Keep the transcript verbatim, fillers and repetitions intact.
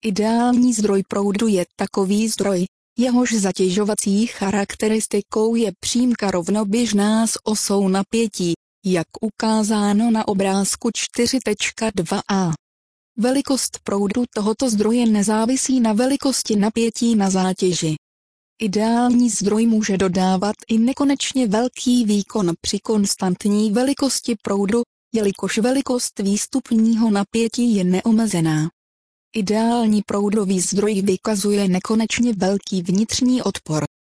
Ideální zdroj proudu je takový zdroj, jehož zatěžovací charakteristikou je přímka rovnoběžná s osou napětí, jak ukázáno na obrázku čtyři tečka dva a. Velikost proudu tohoto zdroje nezávisí na velikosti napětí na zátěži. Ideální zdroj může dodávat i nekonečně velký výkon při konstantní velikosti proudu, jelikož velikost výstupního napětí je neomezená. Ideální proudový zdroj vykazuje nekonečně velký vnitřní odpor.